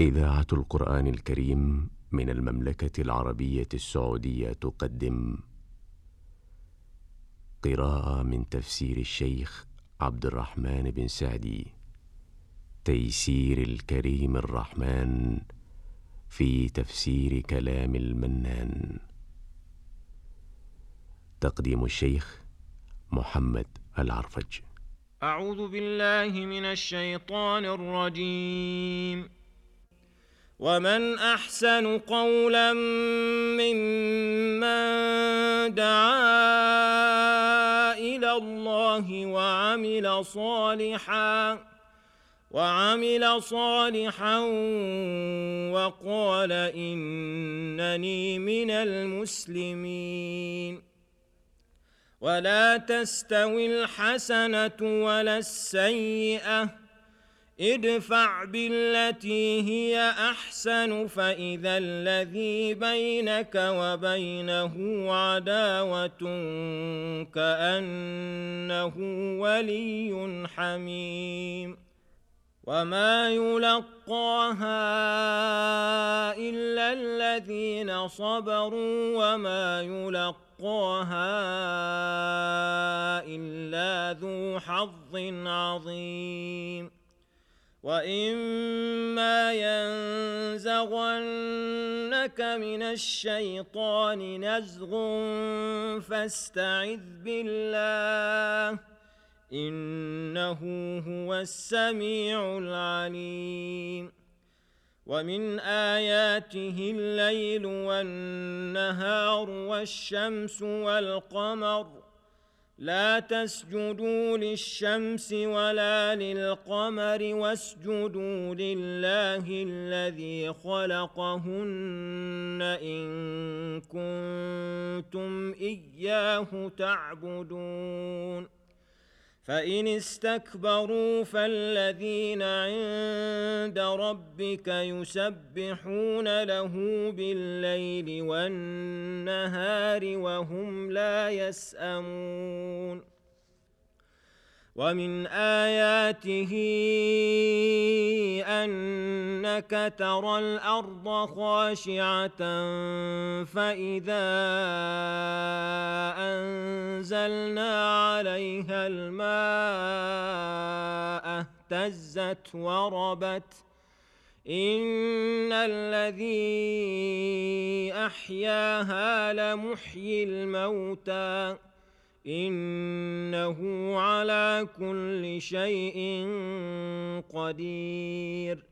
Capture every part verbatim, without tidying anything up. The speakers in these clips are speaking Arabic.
إذاعة القرآن الكريم من المملكة العربية السعودية تقدم قراءة من تفسير الشيخ عبد الرحمن بن سعدي، تيسير الكريم الرحمن في تفسير كلام المنان. تقديم الشيخ محمد العرفج. أعوذ بالله من الشيطان الرجيم. ومن أحسن قولا ممن دعا إلى الله وعمل صالحا وعمل صالحا وقال إنني من المسلمين. ولا تستوي الحسنة ولا السيئة، ادفع بالتي هي أحسن فإذا الذي بينك وبينه عداوة كأنه ولي حميم. وما يلقاها إلا الذين صبروا وما يلقاها إلا ذو حظ عظيم. وإما ينزغنك من الشيطان نزغ فاستعذ بالله إنه هو السميع العليم. ومن آياته الليل والنهار والشمس والقمر، لا تسجدوا للشمس ولا للقمر واسجدوا لله الذي خلقهن إن كنتم إياه تعبدون. فإن استكبروا فالذين عند ربك يسبحون له بالليل والنهار وهم لا يسأمون. ومن آياته أنك ترى الأرض خاشعة فإذا أنزلنا عليها الماء اهتزت وربت إن الذي أحياها لمحيي الموتى إنه على كل شيء قدير.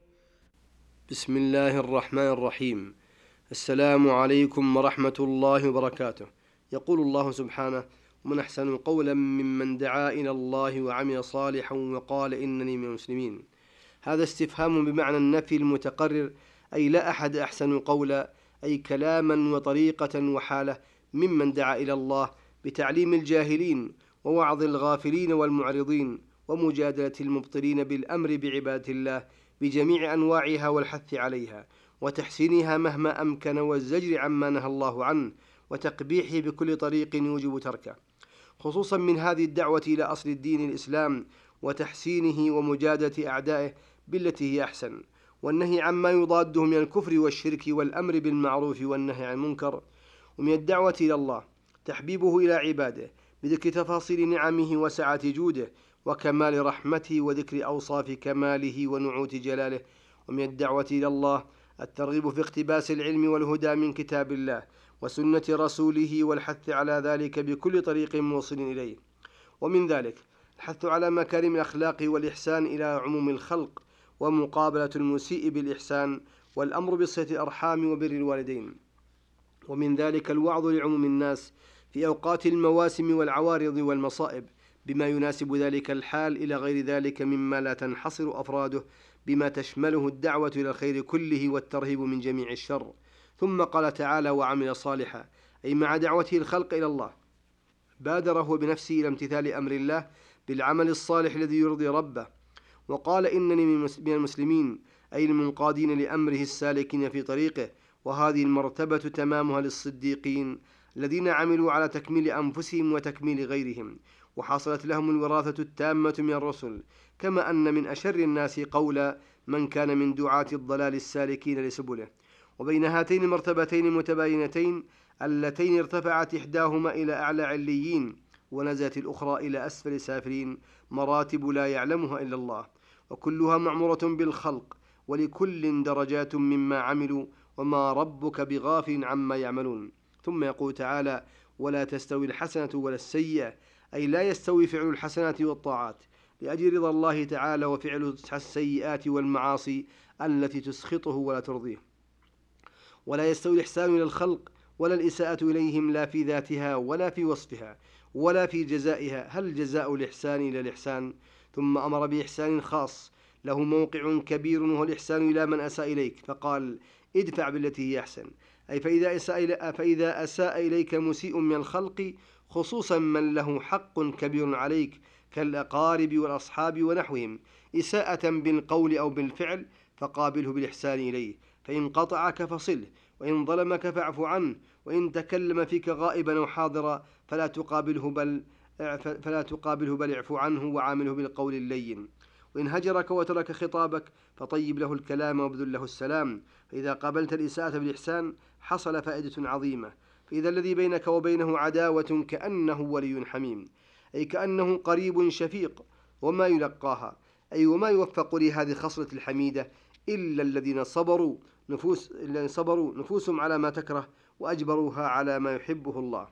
بسم الله الرحمن الرحيم. السلام عليكم ورحمة الله وبركاته. يقول الله سبحانه: ومن أحسن قولا ممن دعا إلى الله وعمل صالحا وقال إنني من المسلمين. هذا استفهام بمعنى النفي المتقرر، أي لا أحد أحسن قولا، أي كلاما وطريقة وحالة، ممن دعا إلى الله بتعليم الجاهلين ووعظ الغافلين والمعرضين ومجادلة المبطلين بالأمر بعبادة الله بجميع أنواعها والحث عليها وتحسينها مهما أمكن والزجر عما نهى الله عنه وتقبيحه بكل طريق يوجب تركه، خصوصا من هذه الدعوة إلى أصل الدين الإسلام وتحسينه ومجادلة أعدائه بالتي هي أحسن، والنهي عما يضاده من الكفر والشرك والأمر بالمعروف والنهي عن المنكر. ومن الدعوة إلى الله تحبيبه إلى عباده بذكر تفاصيل نعمه وسعة جوده وكمال رحمته وذكر أوصاف كماله ونعوت جلاله. ومن الدعوة إلى الله الترغيب في اقتباس العلم والهدى من كتاب الله وسنة رسوله والحث على ذلك بكل طريق موصل إليه. ومن ذلك الحث على مكارم الأخلاق والإحسان إلى عموم الخلق ومقابلة المسيء بالإحسان والأمر بصلة الأرحام وبر الوالدين. ومن ذلك الوعظ لعموم الناس في أوقات المواسم والعوارض والمصائب بما يناسب ذلك الحال إلى غير ذلك مما لا تنحصر أفراده بما تشمله الدعوة إلى الخير كله والترهيب من جميع الشر. ثم قال تعالى: وعمل صالحا، أي مع دعوته الخلق إلى الله بادر هو بنفسه إلى امتثال أمر الله بالعمل الصالح الذي يرضي ربه. وقال: إنني من المسلمين، أي المنقادين لأمره السالكين في طريقه. وهذه المرتبة تمامها للصديقين الذين عملوا على تكميل أنفسهم وتكميل غيرهم، وحصلت لهم الوراثة التامة من الرسل. كما أن من أشر الناس قولا من كان من دعاة الضلال السالكين لسبله. وبين هاتين المرتبتين متباينتين اللتين ارتفعت إحداهما إلى أعلى عليين ونزلت الأخرى إلى أسفل سافلين مراتب لا يعلمها إلا الله، وكلها معمورة بالخلق، ولكل درجات مما عملوا، وما ربك بغافل عما يعملون. ثم يقول تعالى: ولا تستوي الحسنة ولا السيئة، أي لا يستوي فعل الحسنات والطاعات لأجل رضا الله تعالى وفعل السيئات والمعاصي التي تسخطه ولا ترضيه. ولا يستوي الإحسان إلى الخلق ولا الإساءة إليهم، لا في ذاتها ولا في وصفها ولا في جزائها، هل جزاء الإحسان إلى الإحسان؟ ثم أمر بإحسان خاص له موقع كبير، وهو الإحسان إلى من أساء إليك، فقال: ادفع بالتي هي أحسن، أي فإذا أساء, فإذا أساء إليك مسيء من الخلق، خصوصا من له حق كبير عليك كالأقارب والأصحاب ونحوهم، إساءة بالقول أو بالفعل، فقابله بالإحسان إليه، فإن قطعك فصله، وإن ظلمك فاعف عنه، وإن تكلم فيك غائبا أو حاضرا فلا تقابله بل فلا تقابله بل اعف عنه وعامله بالقول اللين. وإن هجرك وترك خطابك فطيب له الكلام وابذل له السلام، فإذا قابلت الإساءة بالإحسان حصل فائدة عظيمة. فإذا الذي بينك وبينه عداوة كأنه ولي حميم، أي كأنه قريب شفيق، وما يلقاها أي وما يوفق لهذه الخصلة الحميدة إلا الذين صبروا نفوس الذين صبروا نفوسهم على ما تكره وأجبروها على ما يحبه الله.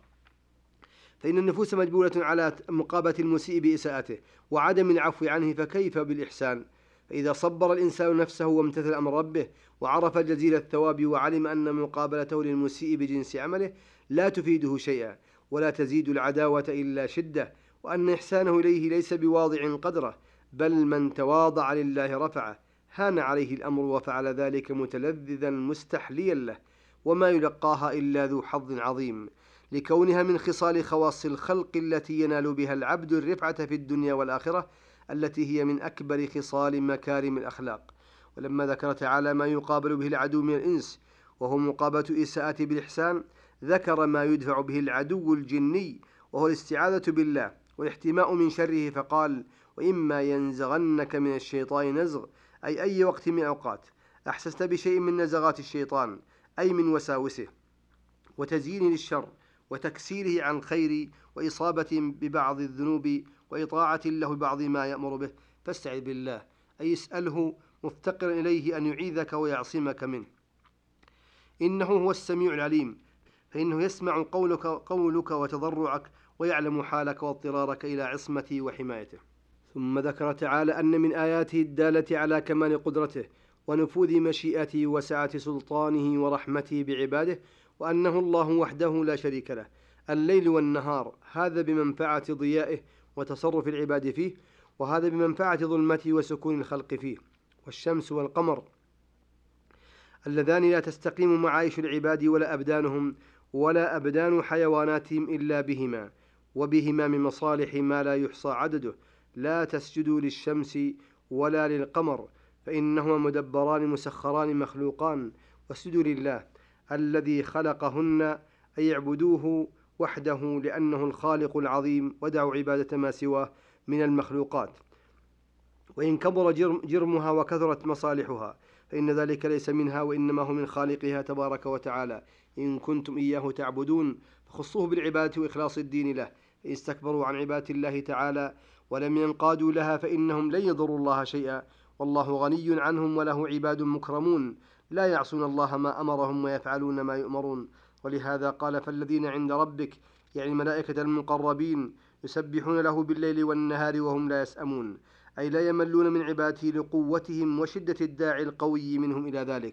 فإن النفوس مجبولة على مقابلة المسيء بإساءته وعدم العفو عنه، فكيف بالإحسان؟ فإذا صبر الإنسان نفسه وامتثل أمر ربه وعرف جزيل الثواب وعلم أن مقابلته للمسيء بجنس عمله لا تفيده شيئا ولا تزيد العداوة إلا شدة، وأن إحسانه إليه ليس بواضع قدره، بل من تواضع لله رفعه، هان عليه الأمر وفعل ذلك متلذذا مستحليا له، وما يلقاها إلا ذو حظ عظيم، لكونها من خصال خواص الخلق التي ينال بها العبد الرفعة في الدنيا والآخرة، التي هي من أكبر خصال مكارم الأخلاق. ولما ذكر تعالى ما يقابل به العدو من الإنس وهو مقابلة إساءة بالإحسان، ذكر ما يدفع به العدو الجني وهو الاستعاذة بالله والاحتماء من شره، فقال: وإما ينزغنك من الشيطان نزغ، أي أي وقت من أوقات أحسست بشيء من نزغات الشيطان، أي من وساوسه وتزيين للشر وتكسيره عن خير وإصابة ببعض الذنوب وإطاعة له ببعض ما يأمر به، فاستعذ بالله، أي اسأله مفتقرا إليه أن يعيذك ويعصمك منه، إنه هو السميع العليم، فإنه يسمع قولك, قولك وتضرعك، ويعلم حالك واضطرارك إلى عصمته وحمايته. ثم ذكر تعالى أن من آياته الدالة على كمال قدرته ونفوذ مشيئته وسعة سلطانه ورحمته بعباده، وأنه الله وحده لا شريك له، الليل والنهار، هذا بمنفعة ضيائه وتصرف العباد فيه، وهذا بمنفعة ظلمته وسكون الخلق فيه، والشمس والقمر اللذان لا تستقيم معايش العباد ولا أبدانهم ولا أبدان حيواناتهم إلا بهما، وبهما من مصالح ما لا يحصى عدده. لا تسجدوا للشمس ولا للقمر فإنهما مدبران مسخران مخلوقان، واسجدوا لله الذي خلقهن، أي اعبدوه وحده لأنه الخالق العظيم، ودعوا عبادة ما سواه من المخلوقات، وإن كبر جرم جرمها وكثرت مصالحها فإن ذلك ليس منها، وإنما هو من خالقها تبارك وتعالى. إن كنتم إياه تعبدون فخصوه بالعبادة وإخلاص الدين له، إن استكبروا عن عبادة الله تعالى ولم ينقادوا لها فإنهم لن يضروا الله شيئا، والله غني عنهم وله عباد مكرمون لا يعصون الله ما أمرهم ويفعلون ما يؤمرون. ولهذا قال: فالذين عند ربك، يعني الملائكة المقربين، يسبحون له بالليل والنهار وهم لا يسأمون، أي لا يملون من عبادته لقوتهم وشدة الداعي القوي منهم إلى ذلك.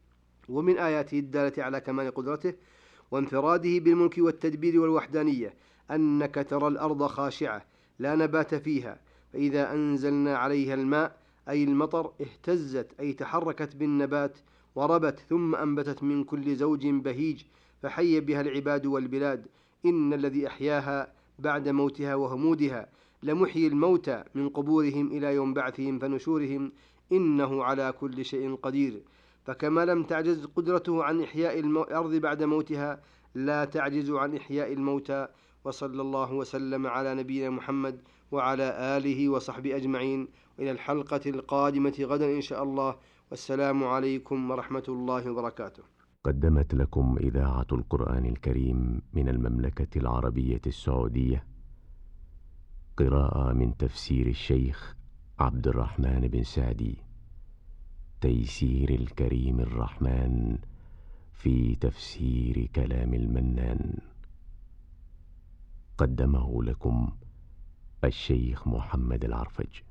ومن آياته الدالة على كمال قدرته وانفراده بالملك والتدبير والوحدانية أنك ترى الأرض خاشعة لا نبات فيها، فإذا أنزلنا عليها الماء، أي المطر، اهتزت، أي تحركت بالنبات وربت، ثم أنبتت من كل زوج بهيج، فحي بها العباد والبلاد. إن الذي أحياها بعد موتها وهمودها لمحيي الموتى من قبورهم إلى يوم بعثهم فنشورهم، إنه على كل شيء قدير. فكما لم تعجز قدرته عن إحياء الأرض بعد موتها، لا تعجز عن إحياء الموتى. وصلى الله وسلم على نبينا محمد وعلى آله وصحبه أجمعين، وإلى الحلقة القادمة غدا إن شاء الله، والسلام عليكم ورحمة الله وبركاته. قدمت لكم إذاعة القرآن الكريم من المملكة العربية السعودية قراءة من تفسير الشيخ عبد الرحمن بن سعدي، تيسير الكريم الرحمن في تفسير كلام المنان. قدمه لكم الشيخ محمد العرفج.